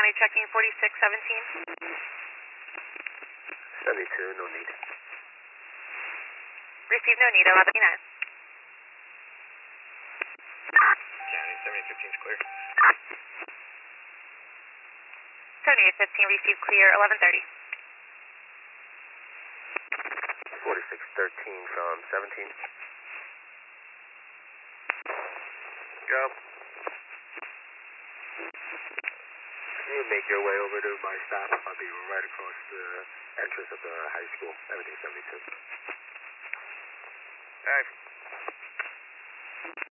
County checking 4617. 72, no need. Receive no need, 1139. County 7015 is clear. 7815, receive clear, 1130. 4613 from 17. Go. You make your way over to my stop. I'll be right across the entrance of the high school, 1772. All right.